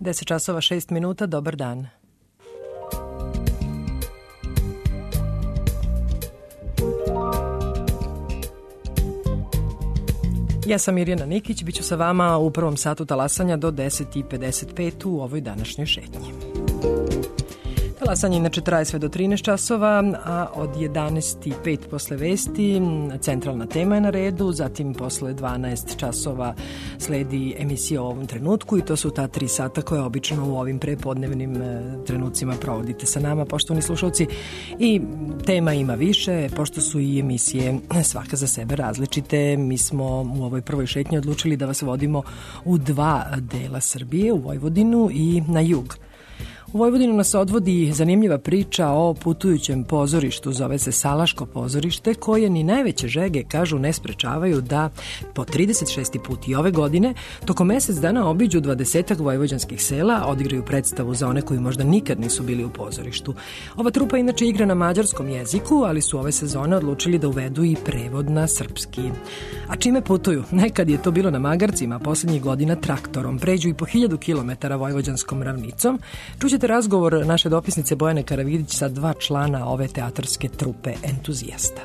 10 časova 6 minuta, dobar dan. Ja sam Mirjana Nikić, bit ću sa vama u prvom satu talasanja do 10:55 u ovoj današnjoj šetnji. Talasanje inače traje sve do 13 časova, a od 11:05 posle vesti centralna tema je na redu, zatim posle 12 časova sledi emisija o ovom trenutku i to su ta 3 sata koje obično u ovim prepodnevnim trenucima provodite sa nama, poštovani slušalci. I tema ima više, pošto su i emisije svaka za sebe različite. Mi smo u ovoj prvoj šetnji odlučili da vas vodimo u 2 dela Srbije, u Vojvodinu i na jug. U Vojvodinu nas odvodi zanimljiva priča o putujućem pozorištu, zove se Salaško pozorište, koje ni najveće žege, kažu, ne sprečavaju da po 36. put i ove godine tokom mesec dana obiđu 20 vojvođanskih sela, odigraju predstavu za one koji možda nikad nisu bili u pozorištu. Ova trupa inače igra na mađarskom jeziku, ali su ove sezone odlučili da uvedu i prevod na srpski. A čime putuju? Nekad je to bilo na magarcima, poslednjih godina traktorom. Pređu i po 1000 km vojvođanskom ravnicom. Čućete razgovor naše dopisnice Bojane Karavidić sa 2 člana ove teatarske trupe entuzijasta.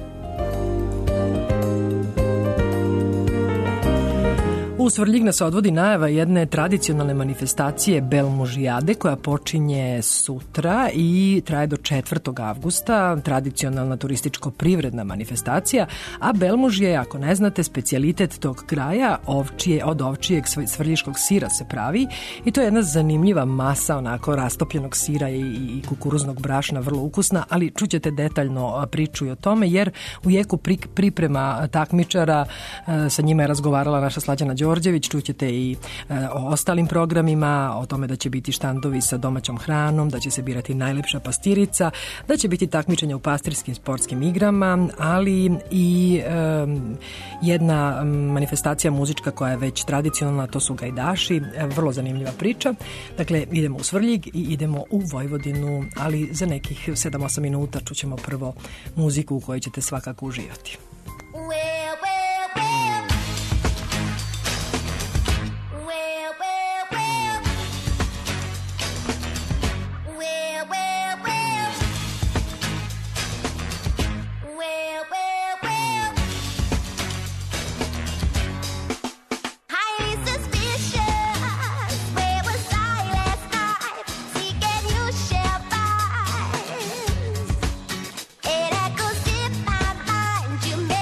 U Svrljig nas odvodi najava jedne tradicionalne manifestacije Belmužijade koja počinje sutra i traje do 4. avgusta, tradicionalna turističko-privredna manifestacija, a Belmuž je, ako ne znate, specijalitet tog kraja, od ovčijeg svrljiškog sira se pravi i to je jedna zanimljiva masa onako rastopljenog sira i kukuruznog brašna, vrlo ukusna, ali čućete detaljno priču i o tome, jer u jeku priprema takmičara sa njima je razgovarala naša Slađana Đorđević, čućete i o ostalim programima, o tome da će biti štandovi sa domaćom hranom, da će se birati najlepša pastirica, da će biti takmičenja u pastirskim sportskim igrama, ali i jedna manifestacija muzička koja je već tradicionalna, to su gajdaši, vrlo zanimljiva priča. Dakle, idemo u Svrljig i idemo u Vojvodinu, ali za nekih 7-8 minuta čućemo prvo muziku u kojoj ćete svakako uživati. You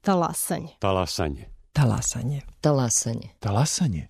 Talasanje. Talasanje. Talasanje. Talasanje. Talasanje.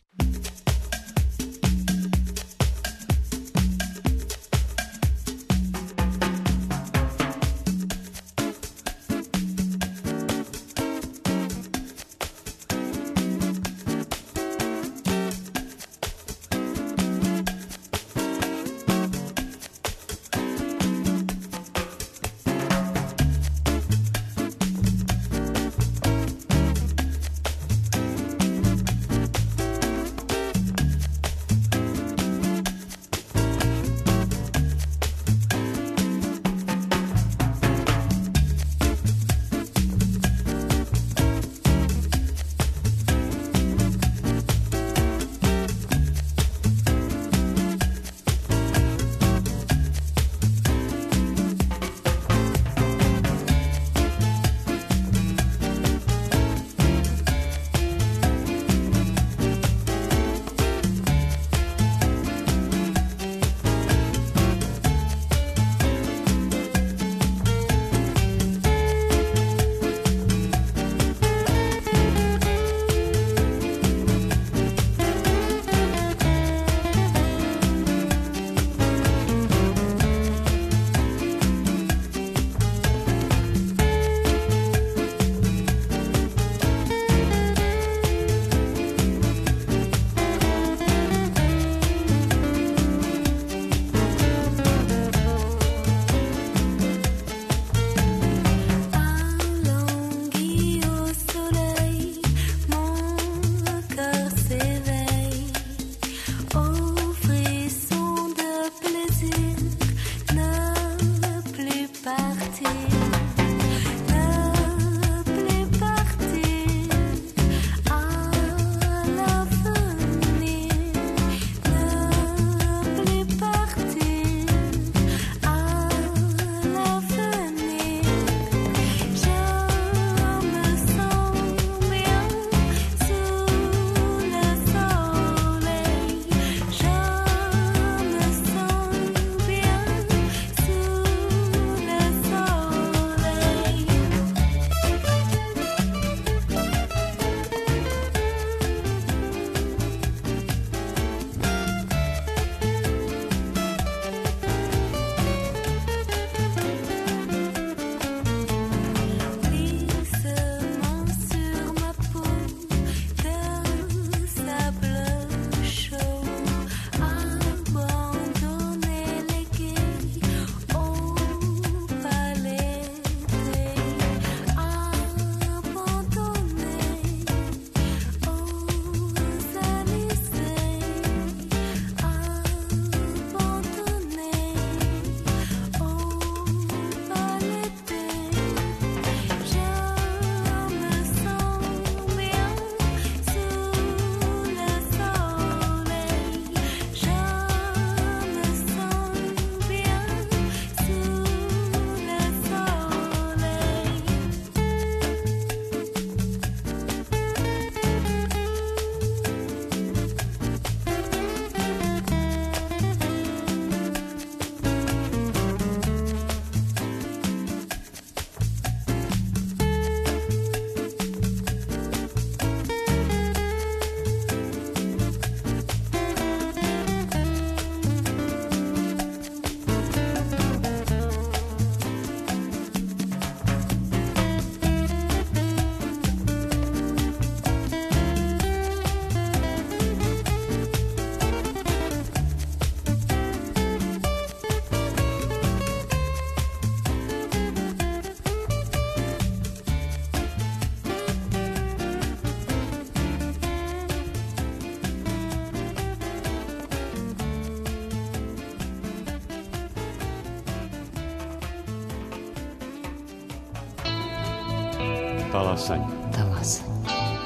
Talasanje. Talasanje.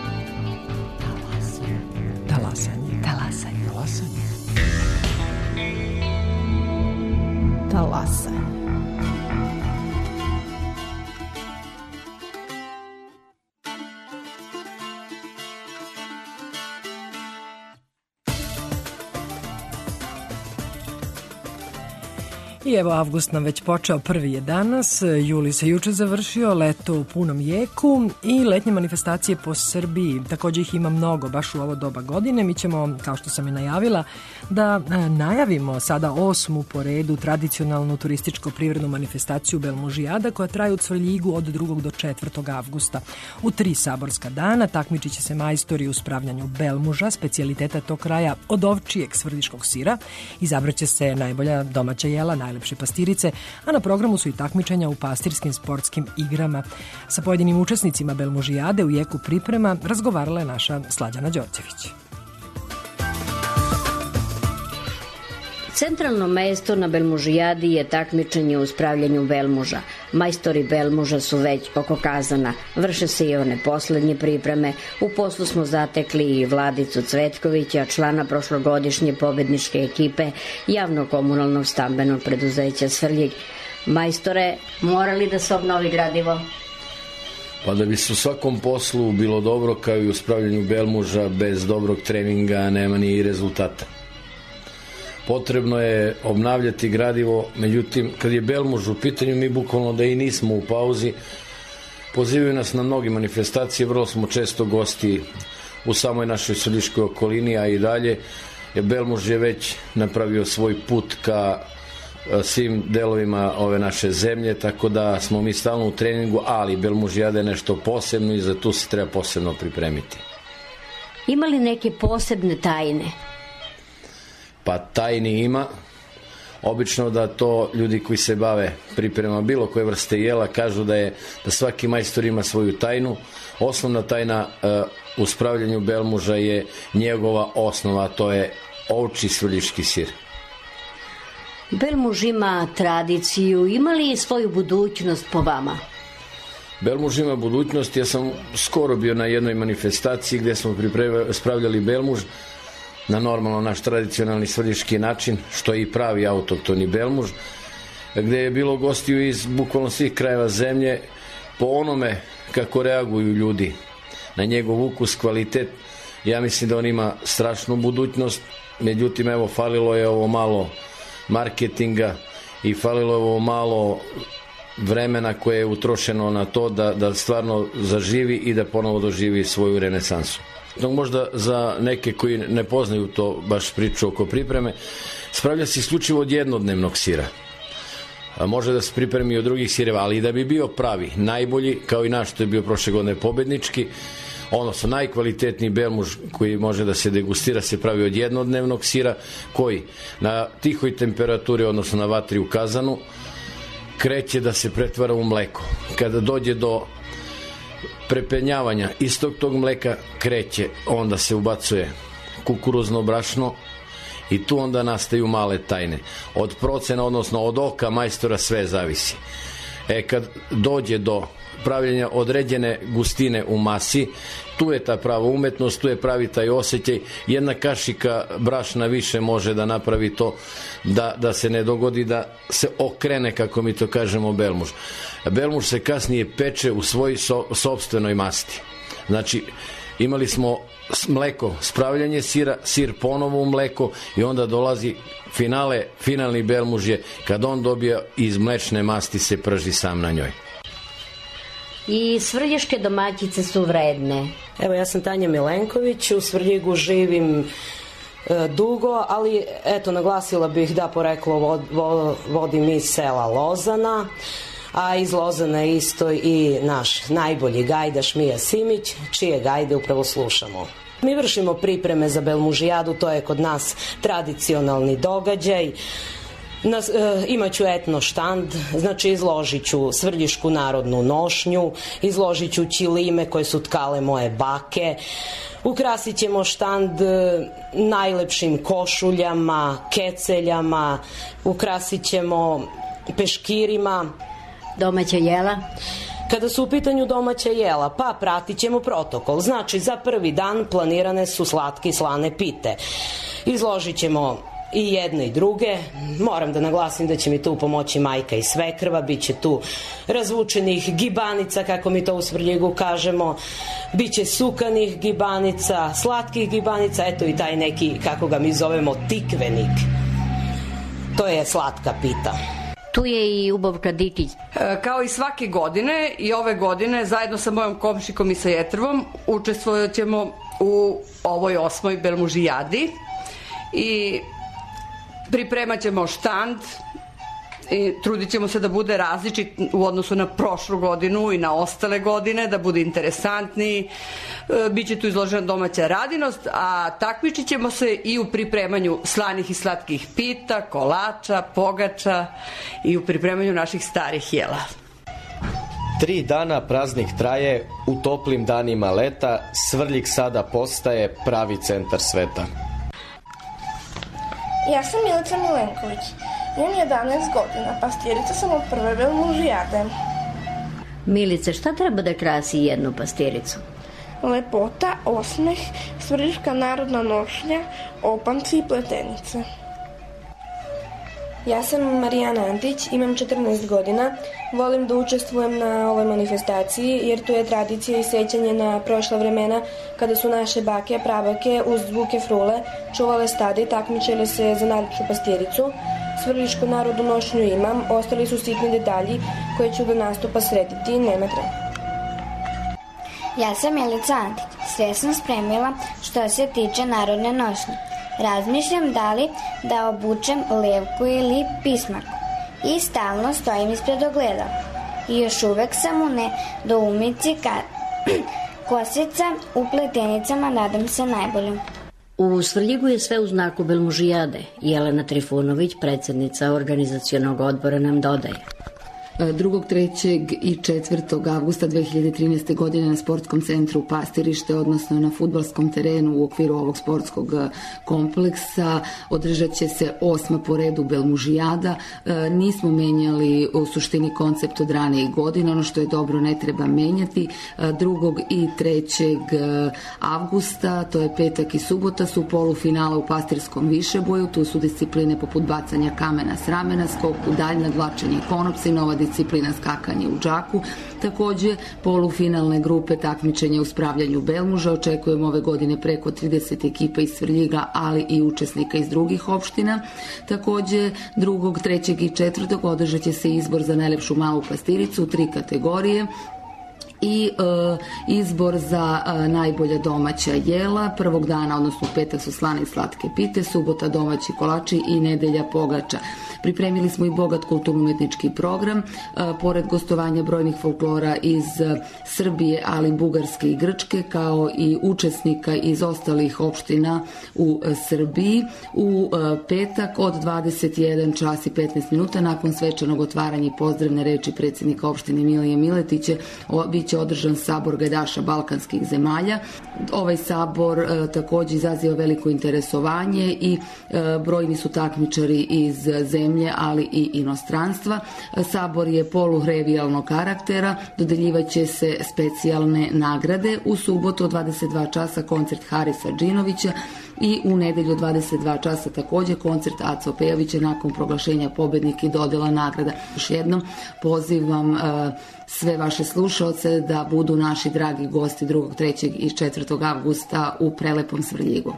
Talasanje. Talasanje. Talasanje. Talasanje. I evo, avgust nam već počeo, prvi je danas, juli se juče završio, leto u punom jeku i letnje manifestacije po Srbiji. Također ih ima mnogo, baš u ovo doba godine. Mi ćemo, kao što sam i najavila, da najavimo sada 8. po redu tradicionalnu turističko-privrednu manifestaciju Belmužijada, koja traje u Cvrljigu od 2. do 4. avgusta. U 3 saborska dana takmičit će se majstori u spravljanju belmuža, specijaliteta tog kraja od ovčijeg svrljiškog sira. Izabraće se najbolja domaća jela, najlepše pastirice, a na programu su i takmičenja u pastirskim sportskim igrama. Sa pojedinim učesnicima Belmužijade u jeku priprema razgovarala je naša Slađana Đorđević. Centralno mesto na Belmužijadi je takmičenje u spravljanju belmuža. Majstori belmuža su već oko kazana. Vrše se i one poslednje pripreme. U poslu smo zatekli i Vladicu Cvetkovića, člana prošlogodišnje pobedničke ekipe javno-komunalnog stambenog preduzeća Svrljig. Majstore, morali da se obnovi gradivo? Pa da bi se u svakom poslu bilo dobro, kao i u spravljanju belmuža, bez dobrog treninga nema ni rezultata. Potrebno je obnavljati gradivo, međutim, kad je belmuž u pitanju, mi bukvalno da i nismo u pauzi. Pozivaju nas na mnogi manifestacije, vrlo smo često gosti u samoj našoj svrljiškoj okolini, a i dalje. Belmuž je već napravio svoj put ka svim delovima ove naše zemlje, tako da smo mi stalno u treningu, ali Belmužijada je nešto posebno i za to se treba posebno pripremiti. Ima li neke posebne tajne? Pa tajni ima. Obično da to ljudi koji se bave pripremama bilo koje vrste jela kažu da svaki majstor ima svoju tajnu. Osnovna tajna u spravljanju belmuža je njegova osnova, to je ovčji svrljiški sir. Belmuž ima tradiciju, ima li svoju budućnost po vama? Belmuž ima budućnost. Ja sam skoro bio na jednoj manifestaciji gdje smo spravljali belmuž na normalno naš tradicionalni svrljiški način, što je i pravi autoktoni belmuž, gdje je bilo gostiju iz bukvalno svih krajeva zemlje. Po onome kako reaguju ljudi na njegov ukus, kvalitet, ja mislim da on ima strašnu budućnost. Međutim, evo, falilo je ovo malo marketinga i falilo je ovo malo vremena koje je utrošeno na to da stvarno zaživi i da ponovo doživi svoju renesansu. Možda za neke koji ne poznaju to baš priču oko pripreme, spravlja se isključivo od jednodnevnog sira. Može da se pripremi od drugih sireva, ali i da bi bio pravi, najbolji, kao i naš što je bio prošle godine pobednički, odnosno najkvalitetniji belmuž koji može da se degustira se pravi od jednodnevnog sira, koji na tihoj temperaturi, odnosno na vatri u kazanu, kreće da se pretvara u mleko. Kada dođe do prepenjavanja istog tog mleka kreće, onda se ubacuje kukuruzno brašno i tu onda nastaju male tajne. Od procena, odnosno od oka majstora sve zavisi. Kad dođe do pravljenja određene gustine u masi, tu je ta prava umetnost, tu je pravi taj osjećaj. Jedna kašika brašna više može da napravi to da se ne dogodi da se okrene, kako mi to kažemo, belmuž. Belmuž se kasnije peče u svojoj sopstvenoj masti. Znači, imali smo mleko, spravljanje sira, sir ponovo u mleko i onda dolazi finalni belmuž je kad on dobije iz mlečne masti se prži sam na njoj. I svrljiške domaćice su vredne. Evo, ja sam Tanja Milenković, u Svrljigu živim dugo, ali eto, naglasila bih da poreklo vodim iz sela Lozana, a iz Lozana je isto i naš najbolji gajdaš Mija Simić, čije gajde upravo slušamo. Mi vršimo pripreme za Belmužijadu, to je kod nas tradicionalni događaj. Imaću etno štand, znači izložit ću svrljišku narodnu nošnju, izložit ću ćilime koje su tkale moje bake, ukrasit ćemo štand najlepšim košuljama, keceljama, ukrasit ćemo peškirima. Domaća jela? Kada su u pitanju domaća jela, pa pratit ćemo protokol. Znači, za prvi dan planirane su slatke i slane pite. Izložit ćemo i jedne i druge. Moram da naglasim da će mi tu pomoći majka i svekrva, bit će tu razvučenih gibanica, kako mi to u Svrljigu kažemo, bit će sukanih gibanica, slatkih gibanica, eto i taj neki, kako ga mi zovemo, tikvenik. To je slatka pita. Tu je i Ljubovka Dikić. Kao i svake godine i ove godine zajedno sa mojom komšikom i sa Jetrvom učestvovat ćemo u ovoj 8. Belmužijadi i pripremat ćemo štand i trudit ćemo se da bude različit u odnosu na prošlu godinu i na ostale godine, da bude interesantniji. Biće tu izložena domaća radinost, a takmičit ćemo se i u pripremanju slanih i slatkih pita, kolača, pogača i u pripremanju naših starih jela. 3 dana praznik traje, u toplim danima leta Svrljig sada postaje pravi centar sveta. Ja sam Milica Milenković, imam 11 godina, pastirica sam od prve Belmužijade. Milice, šta treba da krasi jednu pastiricu? Lepota, osmeh, svrljiška narodna nošnja, opanci i pletenice. Ja sam Marijana Antić, imam 14 godina, volim da učestvujem na ovoj manifestaciji jer tu je tradicija i sećanje na prošla vremena kada su naše bake, prabake uz zvuke frule čuvale stade i takmičile se za najljepšu pastiricu. Svrljišku narodu nošnju imam, ostali su sitni detalji koje ću do nastupa srediti, nema treba. Ja sam Milica Antić, sve sam spremila što se tiče narodne nošnje. Razmišljam da li da obučem levku ili pismarku i stalno stojim ispred ogledala. I još uvek sam u nedoumici kosica u pletenicama, nadam se najboljom. U Svrljigu je sve u znaku Belmužijade. Jelena Trifunović, predsjednica organizacionog odbora, nam dodaje. 2., 3. i 4. avgusta 2013. godine na sportskom centru Pastirište, odnosno na fudbalskom terenu u okviru ovog sportskog kompleksa, održat će se 8. po redu Belmužijada. Nismo menjali u suštini koncept od ranijih godina, ono što je dobro ne treba menjati. 2. i 3. avgusta, to je petak i subota, su polufinala u pastirskom višeboju. Tu su discipline poput bacanja kamena s ramena, skok u dalj, nadvlačenje konopca i nova disciplina skakanje u džaku. Takođe, polufinalne grupe takmičenja u spravljanju belmuža. Očekujemo ove godine preko 30 ekipa iz Svrljiga, ali i učesnika iz drugih opština. Takođe, 2., 3. i 4. održat će se izbor za najlepšu malu pastiricu u 3 kategorije i izbor za najbolja domaća jela. Prvog dana, odnosno u petak, su slane i slatke pite, subota domaći kolači i nedelja pogača. Pripremili smo i bogat kulturno-umetnički program, pored gostovanja brojnih folklora iz Srbije, ali Bugarske i Grčke, kao i učesnika iz ostalih opština u Srbiji. U petak od 21 čas i 15 minuta, nakon svečanog otvaranja i pozdravne reči predsjednika opštine Milije Miletića, biće održan sabor gajdaša balkanskih zemalja. Ovaj sabor takođe izaziva veliko interesovanje i brojni su takmičari iz zemlje, ali i inostranstva. Sabor je polurevijalnog karaktera, dodeljivaće se specijalne nagrade. U subotu od 22 časa koncert Harisa Džinovića i u nedelju 22 časa takođe koncert Aco Pejovića nakon proglašenja pobednika i dodela nagrada. Još jednom pozivam sve vaše slušaoce da budu naši dragi gosti 2., 3. i 4. avgusta u prelepom Svrljigu.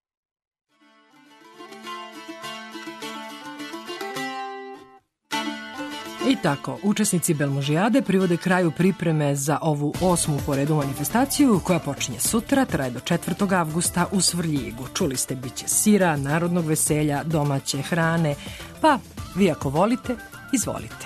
I tako, učesnici Belmužijade privode kraju pripreme za ovu 8. po redu manifestaciju koja počinje sutra, traje do 4. avgusta u Svrljigu. Čuli ste, biće sira, narodnog veselja, domaće hrane, pa vi ako volite, izvolite.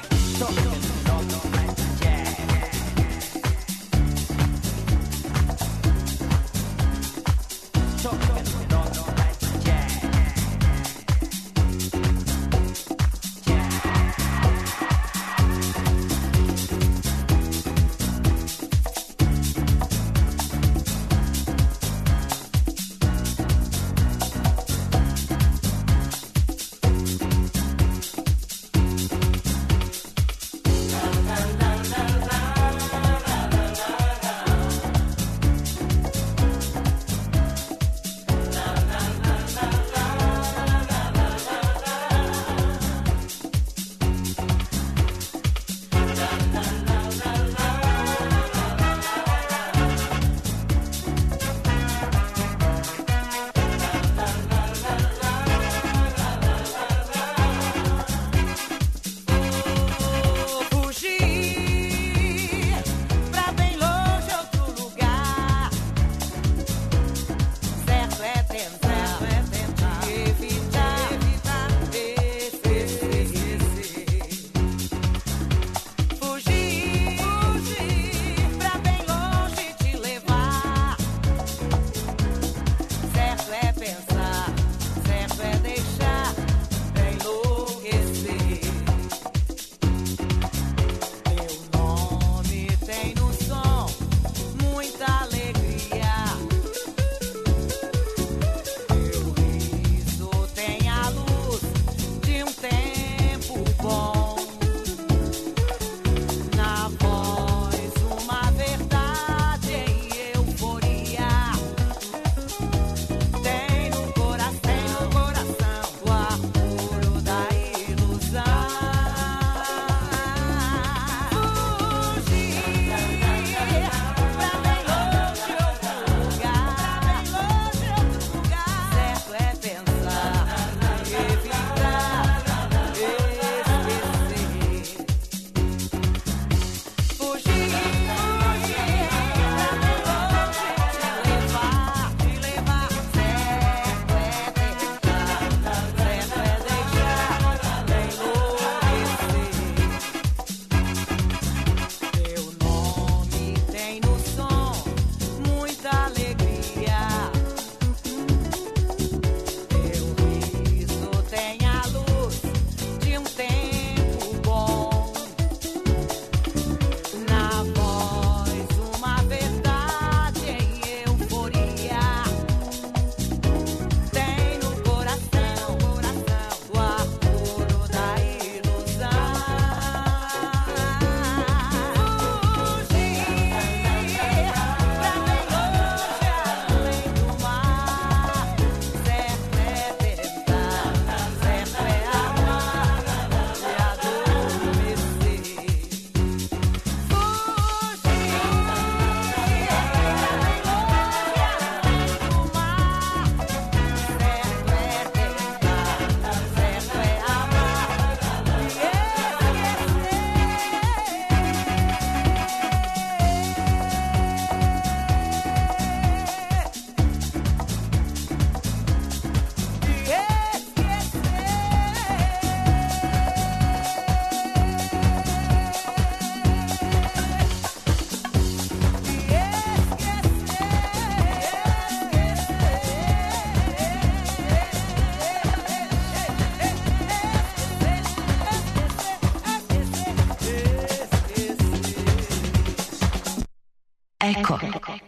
Eko.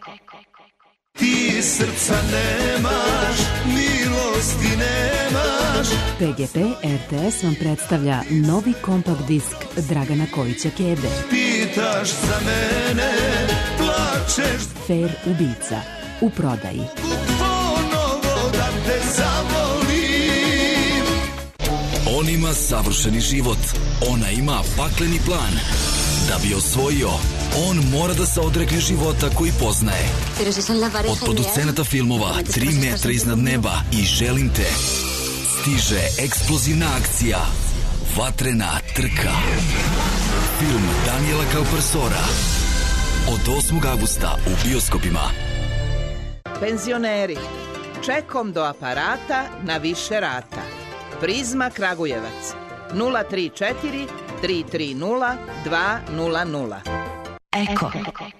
Ti srca nemaš, milosti nemaš. PGP RTS vam predstavlja novi kompakt disk Dragana Kojića Kebe. Pitaš za mene, plačeš. Fair ubica, u prodaji. Ponovo da te zavolim. On ima savršeni život, ona ima pakleni plan. Da bi osvojio, on mora da se odrekne života koji poznaje. Od producenata filmova 3 metra iznad neba i Želim te stiže eksplozivna akcija Vatrena trka. Film Daniela Kaupersora od 8. avgusta u bioskopima. Penzioneri, čekom do aparata na više rata. Prizma Kragujevac 034 330 200. Eko.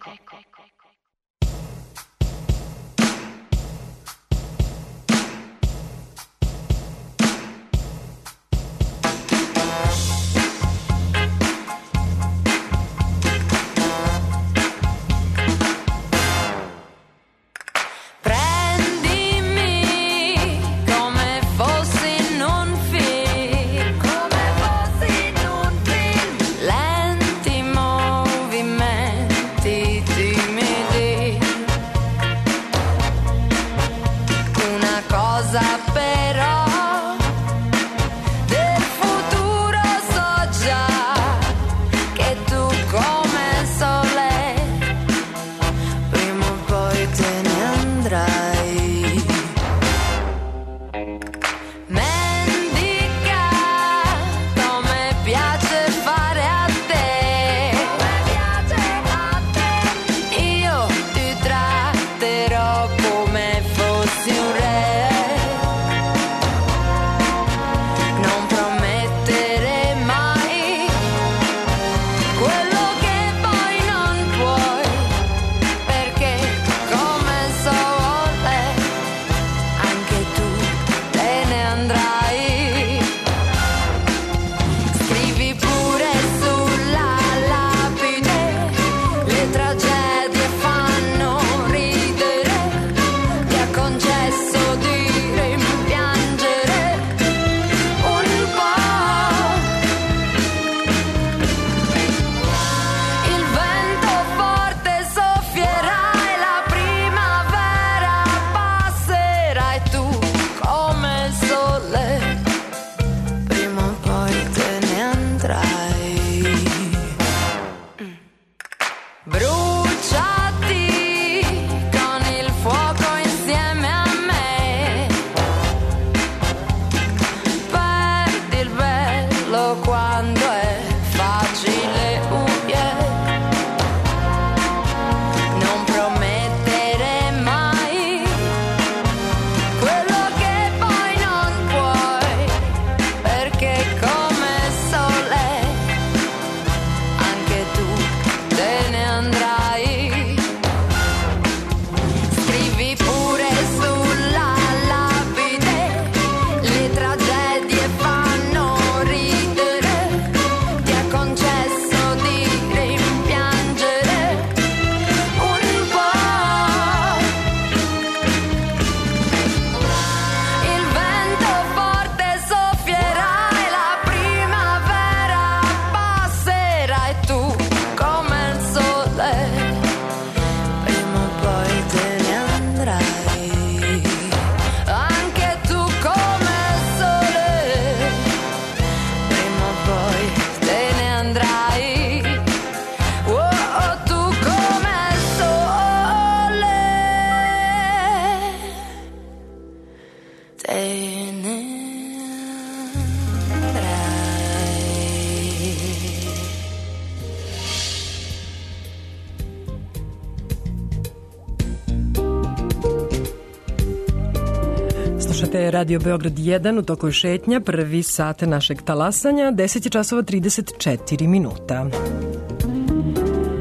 Slušate Radio Beograd 1, u toku je šetnja, prvi sat našeg talasanja, 10 časova 34 minuta. U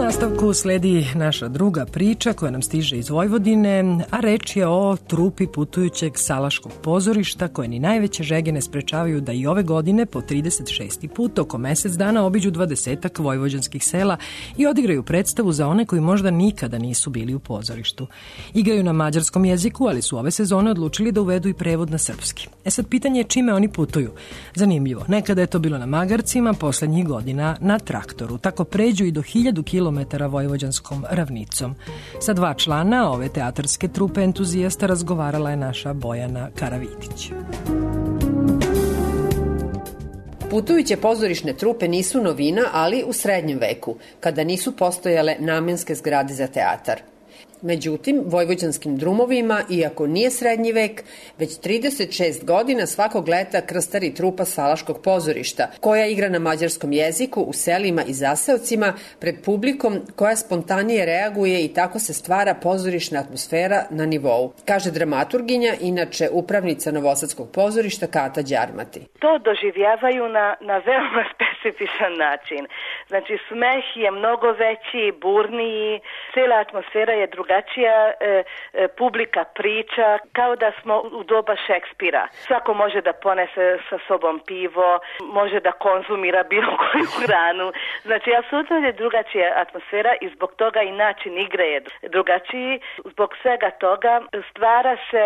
nastavku sledi naša druga priča koja nam stiže iz Vojvodine, a reč je o trupi putujućeg Salaškog pozorišta koje ni najveće žege ne sprečavaju da i ove godine po 36. put oko mesec dana obiđu 20 vojvođanskih sela i odigraju predstavu za one koji možda nikada nisu bili u pozorištu. Igraju na mađarskom jeziku, ali su ove sezone odlučili da uvedu i prevod na srpski. Sad pitanje je čime oni putuju. Zanimljivo, nekada je to bilo na magarcima, poslednjih godina na traktoru. Tako pređu i do 1000 kilometara vojvođanskom ravnicom. Sa 2 člana ove teatarske trupe entuzijasta razgovarala je naša Bojana Karavitić. Putujuće pozorišne trupe nisu novina, ali u srednjem veku, kada nisu postojale namenske zgrade za teatar. Međutim, vojvođanskim drumovima, iako nije srednji vek, već 36 godina svakog leta krstari trupa Salaškog pozorišta, koja igra na mađarskom jeziku u selima i zaseocima pred publikom koja spontanije reaguje i tako se stvara pozorišna atmosfera na nivou, kaže dramaturginja, inače upravnica Novosadskog pozorišta Kata Đarmati. To doživljavaju na veoma specifičan način. Znači, smeh je mnogo veći, burniji, cijela atmosfera je drugačija, publika priča, kao da smo u doba Šekspira. Svako može da ponese sa sobom pivo, može da konzumira bilo koju hranu. Znači, apsolutno je drugačija atmosfera i zbog toga i način igre je drugačiji. Zbog svega toga stvara se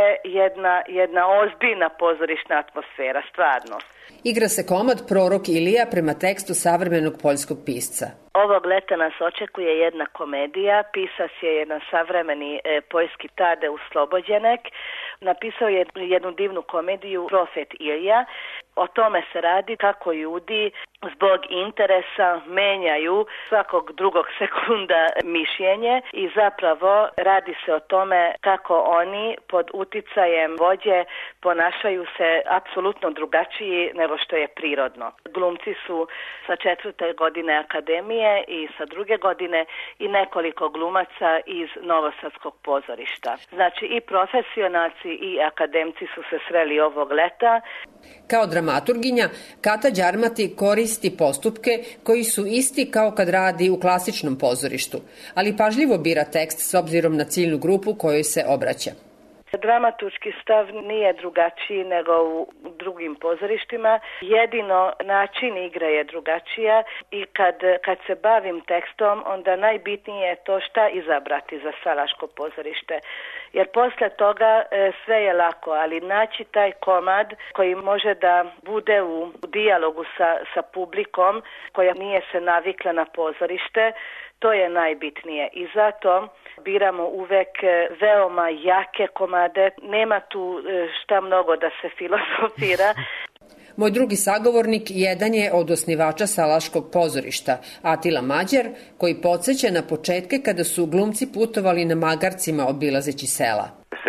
jedna ozbiljna pozorišna atmosfera, stvarno. Igra se komad Prorok Ilija prema tekstu savremenog poljskog pisca. Ovog leta nas očekuje jedna komedija, pisac je jedan savremeni poljski Tadeusz Slobođenek, napisao je jednu divnu komediju Profet Ilija. O tome se radi kako ljudi zbog interesa menjaju svakog drugog sekunda mišljenje i zapravo radi se o tome kako oni pod uticajem vođe ponašaju se apsolutno drugačiji nego što je prirodno. Glumci su sa 4. godine akademije i sa 2. godine i nekoliko glumaca iz Novosadskog pozorišta. Znači i profesionalci i akademci su se sreli ovog leta. Kao dramaturginja, Kata Đarmati koristi postupke koji su isti kao kad radi u klasičnom pozorištu, ali pažljivo bira tekst s obzirom na ciljnu grupu kojoj se obraća. Dramaturški stav nije drugačiji nego u drugim pozorištima. Jedino način igre je drugačija i kad se bavim tekstom, onda najbitnije je to šta izabrati za Salaško pozorište. Jer posle toga sve je lako, ali naći taj komad koji može da bude u dijalogu sa publikom koja nije se navikla na pozorište, to je najbitnije i zato biramo uvek veoma jake komade. Nema tu šta mnogo da se filozofira. Moj drugi sagovornik jedan je od osnivača Salaškog pozorišta, Atila Mađar, koji podsjeća na početke kada su glumci putovali na magarcima obilazeći sela.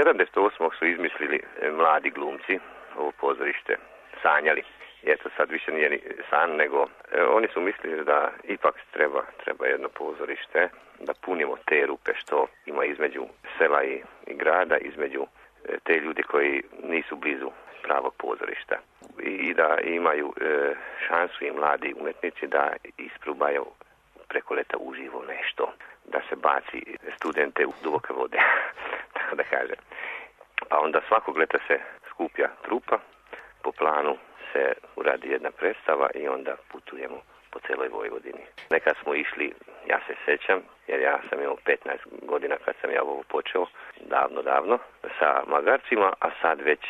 78. su izmislili mladi glumci ovo pozorište, sanjali. Eto, sad više nije ni san, nego oni su mislili da ipak treba jedno pozorište, da punimo te rupe što ima između sela i grada, između te ljudi koji nisu blizu pravog pozorišta i da imaju šansu i mladi umetnici da isprobaju preko leta uživo nešto, da se baci studente u duboke vode, tako da kažem. Pa onda svakog leta se skuplja trupa, po planu se uradi jedna predstava i onda putujemo po celoj Vojvodini. Nekad smo išli, ja se sećam, jer ja sam imao 15 godina kad sam ja ovo počeo, davno, sa magarcima, a sad već,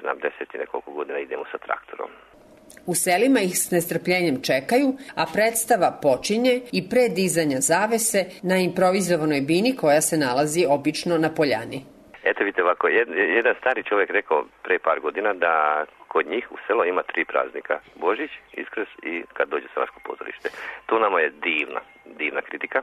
10 i nekoliko godina idemo sa traktorom. U selima ih s nestrpljenjem čekaju, a predstava počinje i pre dizanja zavese na improvizovanoj bini koja se nalazi obično na poljani. Eto vidite ovako, jedan stari čovjek rekao pre par godina da kod njih u selo ima 3 praznika. Božić, Iskrs i kad dođe Salaško pozorište. To nama je divna kritika.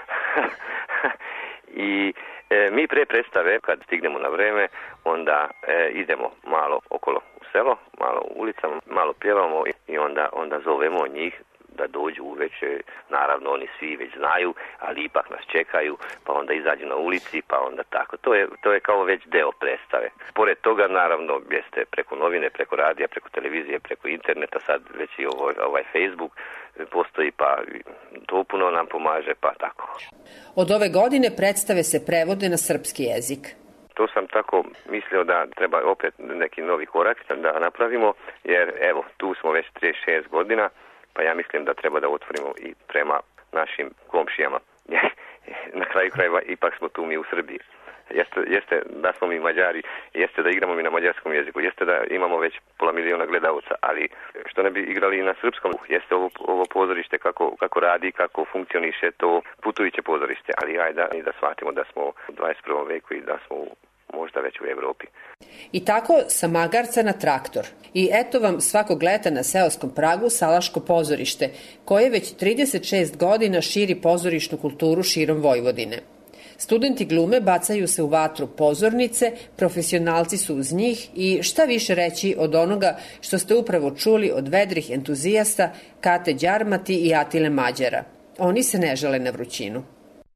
I mi pre predstave, kad stignemo na vreme, onda idemo malo okolo u selo, malo u ulicama, malo pjevamo i onda zovemo njih da dođu uveče. Naravno, oni svi već znaju, ali ipak nas čekaju, pa onda izađu na ulici, pa onda tako. To je kao već deo predstave. Pored toga, naravno, jeste preko novine, preko radija, preko televizije, preko interneta, sad već i ovaj Facebook postoji, pa to puno nam pomaže, pa tako. Od ove godine predstave se prevode na srpski jezik. To sam tako mislio da treba opet neki novi korak da napravimo, jer evo, tu smo već 36 godina, pa ja mislim da treba da otvorimo i prema našim komšijama. Na kraju krajeva ipak smo tu mi u Srbiji. Jeste da smo mi Mađari, jeste da igramo mi na mađarskom jeziku, jeste da imamo već 500 miliona gledalca, ali što ne bi igrali i na srpskom, jeste ovo pozorište kako radi, kako funkcioniše to putujuće pozorište, ali ajde da shvatimo da smo u 21. veku i da smo možda već u Evropi. I tako sa magarca na traktor. I eto vam svakog leta na seoskom pragu Salaško pozorište, koje već 36 godina širi pozorišnu kulturu širom Vojvodine. Studenti glume bacaju se u vatru pozornice, profesionalci su uz njih i šta više reći od onoga što ste upravo čuli od vedrih entuzijasta Kate Đarmati i Atile Mađara. Oni se ne žale na vrućinu.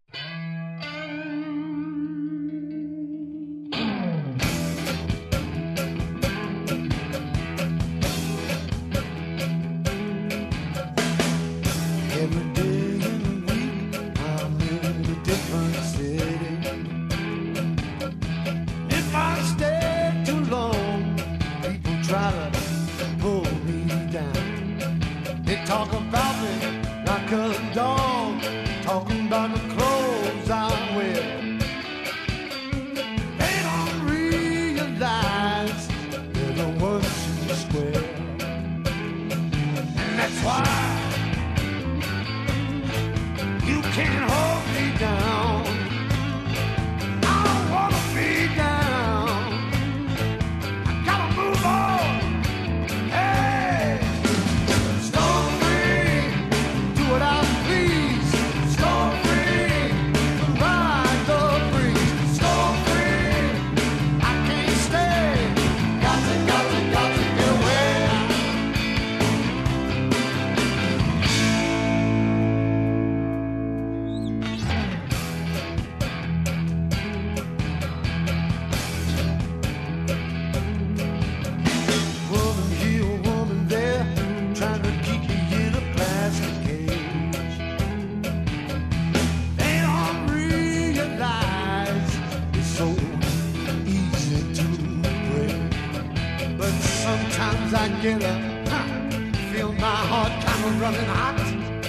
Feel my heart kind of running hot.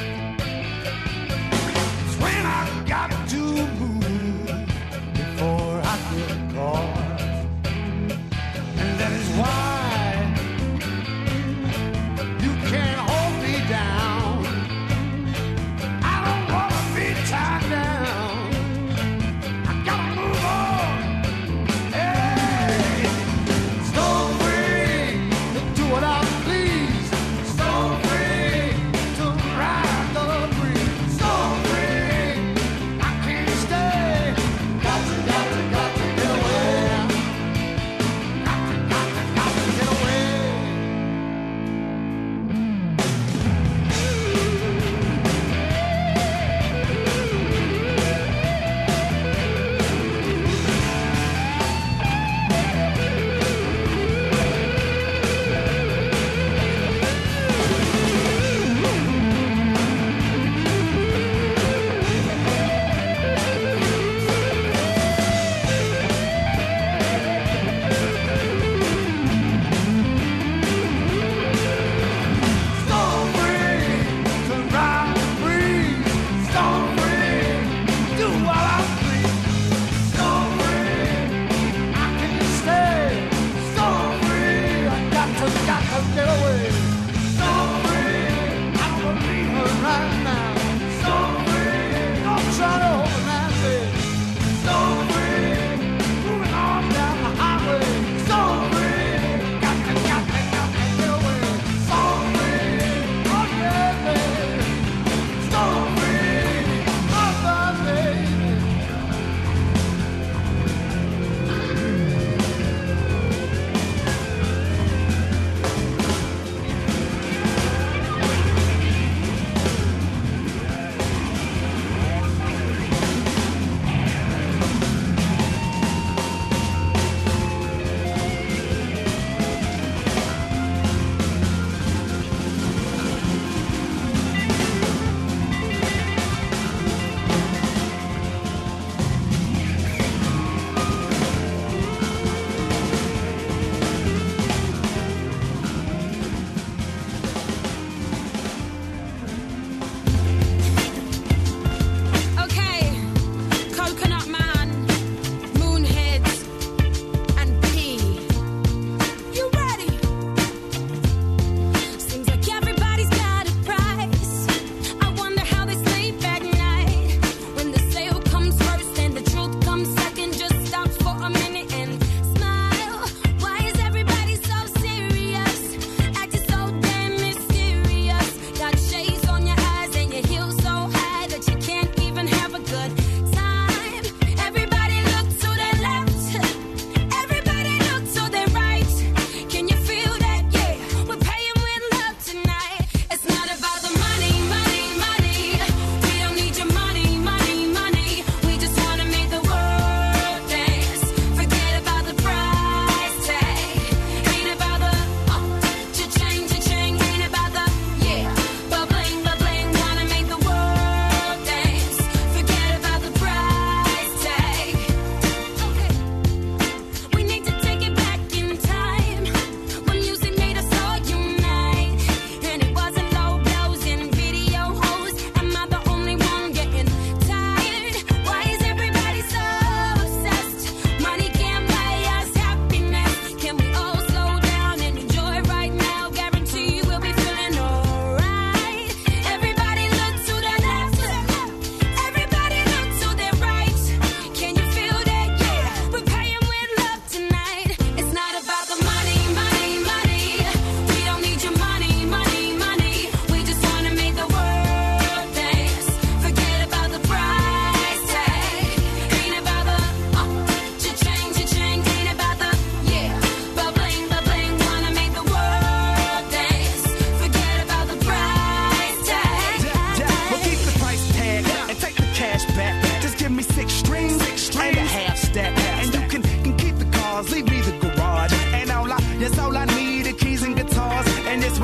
It's when I got to move before I get caught, and that is why you can't hold me down. I don't want to be tied down. I gotta move on. Hey, stone free to do what I please. Stone free to ride.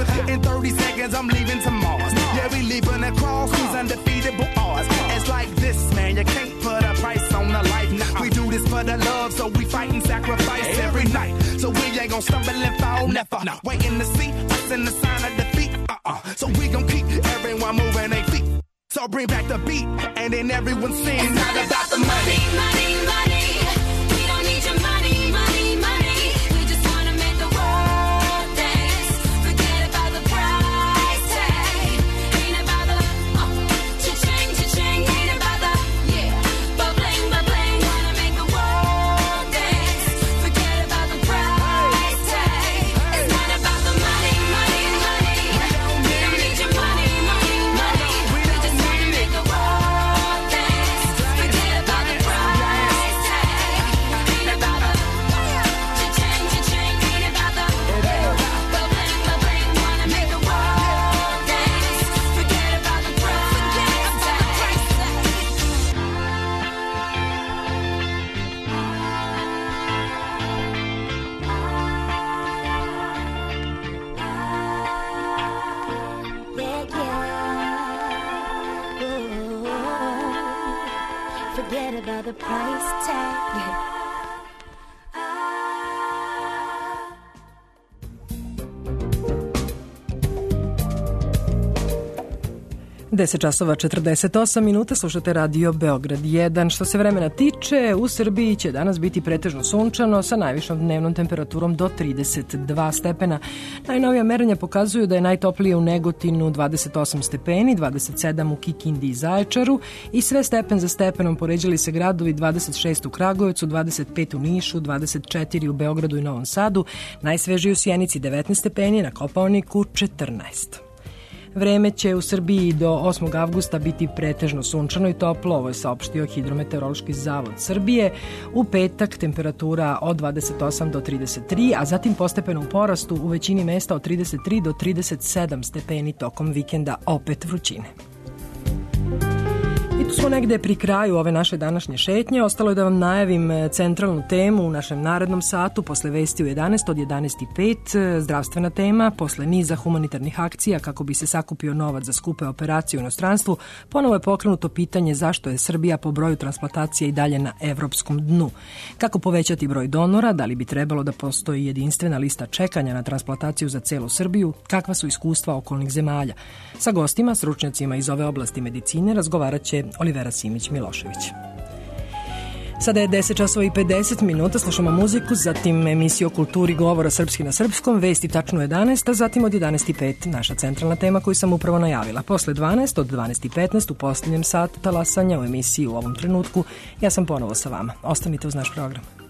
In 30 seconds, I'm leaving to Mars. Yeah, we leaving across these undefeatable odds. It's like this, man, you can't put a price on a life. We do this for the love, so we fight and sacrifice every night. So we ain't gon' stumble and fall, never. Waiting to see us in the sign of defeat. So we gon' keep everyone moving their feet. So bring back the beat, and then everyone sings. It's not about the money, money, money. We don't need your money, money, money. We just wanna make the world dance. Forget about the price tag. Ain't about the cha-ching, cha-ching. Ain't about the ba-bling, ba-bling. Wanna make the world dance. Forget about the price tag. It's not about the money, money, money. We don't need your money, money, money. We just wanna make the world dance. Forget about the price tag. Ain't about the cha-ching, cha-ching. Ain't about the ba-bling, ba-bling. Wanna make the world dance. Forget about the price Forget about the price tag. 10 časova 48 minuta, slušate radio Beograd 1. Što se vremena tiče, u Srbiji će danas biti pretežno sunčano sa najvišom dnevnom temperaturom do 32 stepena. Najnovija merenja pokazuju da je najtoplije u Negotinu 28 stepeni, 27 u Kikindi i Zaječaru i sve stepen za stepenom poređali se gradovi 26 u Kragujevcu, 25 u Nišu, 24 u Beogradu i Novom Sadu, najsvežiji u Sjenici 19 stepeni, na Kopaoniku 14. Vreme će u Srbiji do 8. avgusta biti pretežno sunčano i toplo, ovo je saopštio Hidrometeorološki zavod Srbije. U petak temperatura od 28 do 33, a zatim postepenom porastu u većini mesta od 33 do 37 stepeni tokom vikenda, opet vrućine. I tu smo negde pri kraju ove naše današnje šetnje. Ostalo je da vam najavim centralnu temu u našem narednom satu, posle vesti u 11 od 11:05, zdravstvena tema, posle niza humanitarnih akcija kako bi se sakupio novac za skupe operacije u inostranstvu. Ponovo je pokrenuto pitanje zašto je Srbija po broju transplantacija i dalje na evropskom dnu. Kako povećati broj donora, da li bi trebalo da postoji jedinstvena lista čekanja na transplantaciju za celu Srbiju, kakva su iskustva okolnih zemalja. Sa gostima, stručnjacima iz ove oblasti medicine, razgovarat će Olivera Simić-Milošević. Sada je 10 časova i 50 minuta, slušamo muziku, zatim emisiju o kulturi govora srpski na srpskom, vesti tačno 11, a zatim od 11:05 naša centralna tema koju sam upravo najavila. Posle 12 od 12:15 u posljednjem satu talasanja u emisiji u ovom trenutku, ja sam ponovo sa vama. Ostanite uz naš program.